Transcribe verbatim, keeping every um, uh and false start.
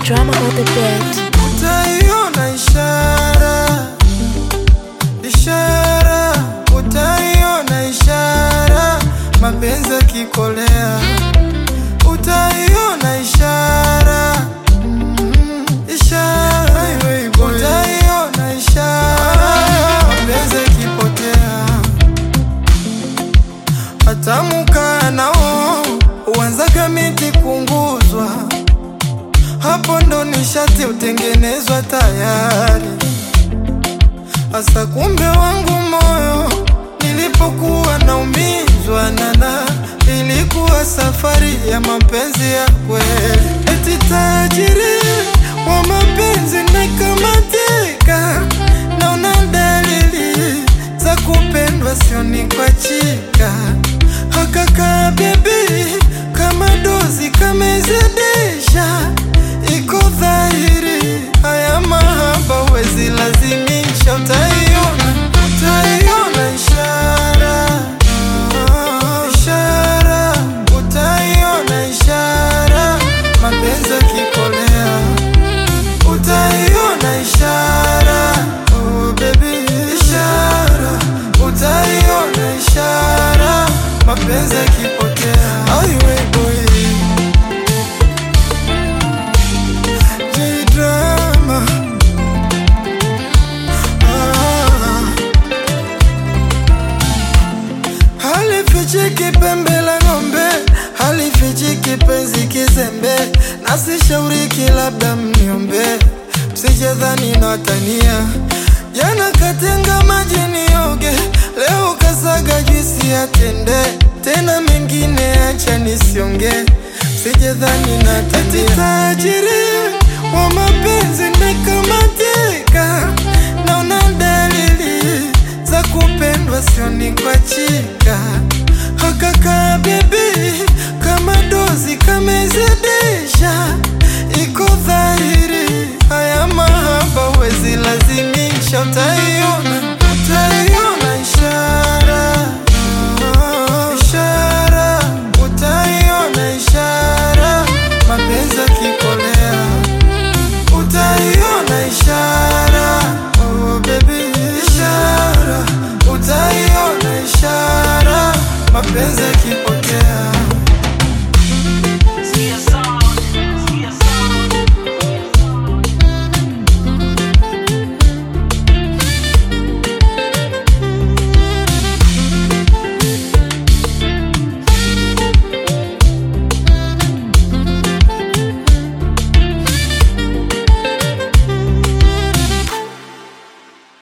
Drama on the beat. Utaiona ishara, ishara, utaiona ishara, mapenzi yakikolea. Utaiona ishara, mm, ishara, utaiona ishara, mapenzi yakipotea. Hata muka nao uanzaga miti kunguzwa, hapo ndo nishati utengenezwa tayari. Asa kumbe wangu moyo nilipokuwa naumizwa nana, ilikuwa safari ya mapenzi ya kweli. Eti tajiri wa mapenzi nakamatika, naona dalili za kupendwa sioni kwa chika. Hakaka baby kama dozi kamezidisha, iko dhahiri haya mahaba wezi lazimisha. Utaiona, utaiona ishara, ishara, utaiona ishara, mapenzi yakikolea. Utaiona ishara, oh baby, ishara, utaiona ishara, mapenzi yakipotea. Aiwe boy J-drama, ah. Halifichiki pembe la ng'ombe, halifichiki penzi kizembe. Nasishauriki labda mniombe, msijadhani natania. Jana katenga majini